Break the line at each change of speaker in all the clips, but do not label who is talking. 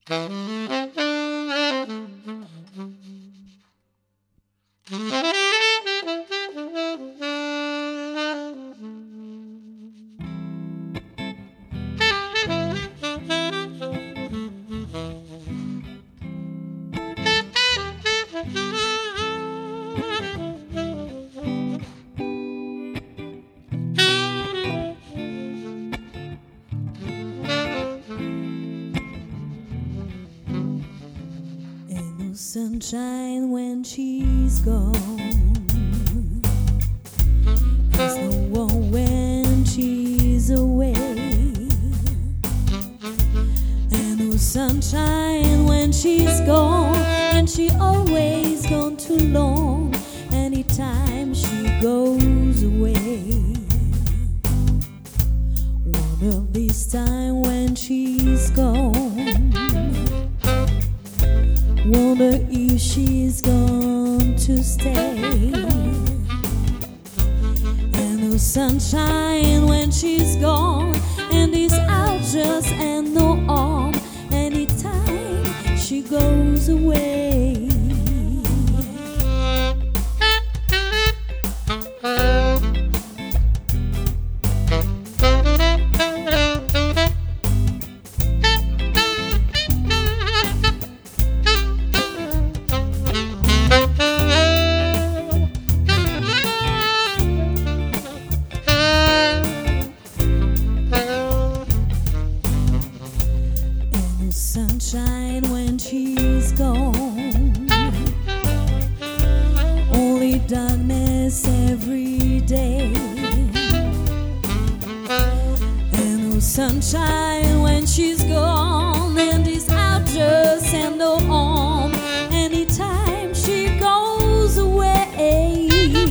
Sunshine when she's gone. There's no one when she's away. And no sunshine when she's gone. And she always gone too long. Anytime she goes away. One of these times when she's gone, wonder if she's going to stay. And no sunshine when she's gone. And it's out just and no arm. Anytime she goes away. Sunshine when she's gone, only darkness every day. And no sunshine when she's gone. And it's out just and no home. Anytime she goes away.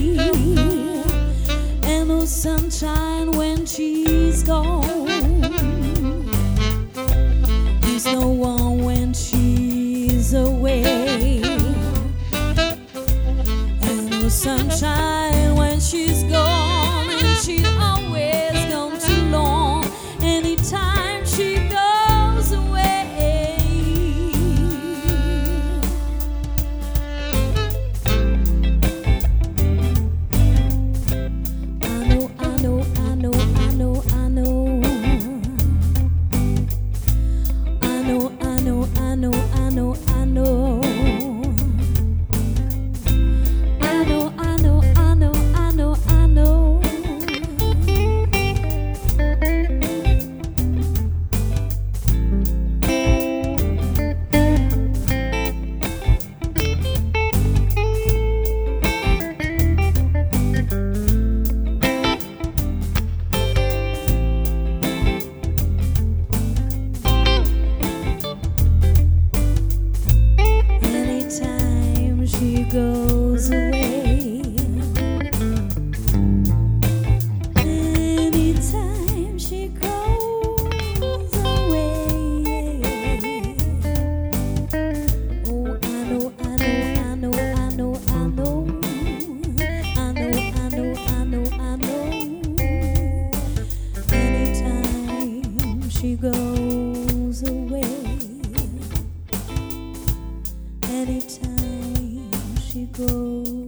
And no sunshine when she's gone. No one when she's away. And no sunshine when she's gone. And she's always gone too long. Anytime she goes away. I know, I know, I know, I know, I know. Goes away. Anytime she goes away. Oh, I know, I know, I know, I know, I know, I know, I know, I know, I know. Anytime she goes away. Anytime she goes.